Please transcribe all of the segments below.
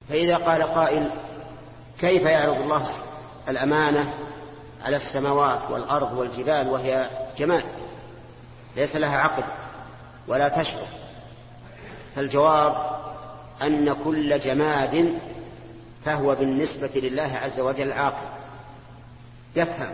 فإذا قال قائل كيف يعرض الله الأمانة على السماوات والأرض والجبال وهي جماد ليس لها عقل ولا تشعر؟ فالجواب أن كل جماد فهو بالنسبة لله عز وجل عاقل يفهم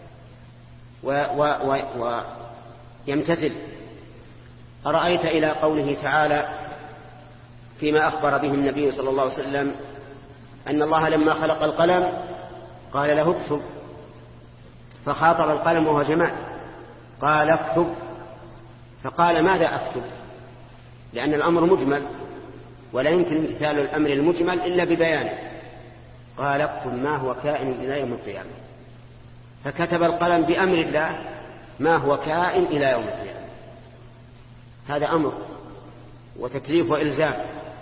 ويمتثل. أرأيت إلى قوله تعالى فيما أخبر به النبي صلى الله عليه وسلم أن الله لما خلق القلم قال له اكتب، فخاطب القلم وهو جماد قال اكتب، فقال ماذا أكتب؟ لأن الأمر مجمل ولا يمكن امتثال الأمر المجمل إلا ببيانه. قال اكتب ما هو كائن إلى يوم القيامة، فكتب القلم بأمر الله ما هو كائن إلى يوم القيامة. هذا أمر وتكليف وإلزام.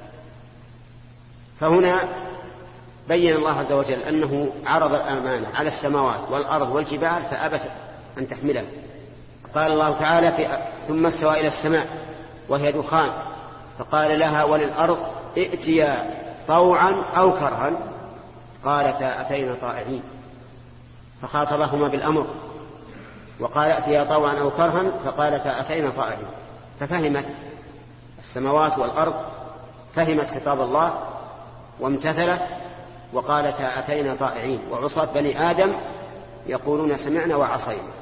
فهنا بين الله عز وجل أنه عرض الأمانة على السماوات والأرض والجبال فأبت أن تحمله. قال الله تعالى ثم استوى إلى السماء وهي دخان فقال لها وللأرض ائتيا طوعا أو كرها قالتا أتينا طائعين، فخاطبهما بالأمر وقال ائتيا طوعا أو كرها فقالتا أتينا طائعين، ففهمت السماوات والأرض فهمت خطاب الله وامتثلت وقالتا أتينا طائعين. وعصاة بني آدم يقولون سمعنا وعصينا.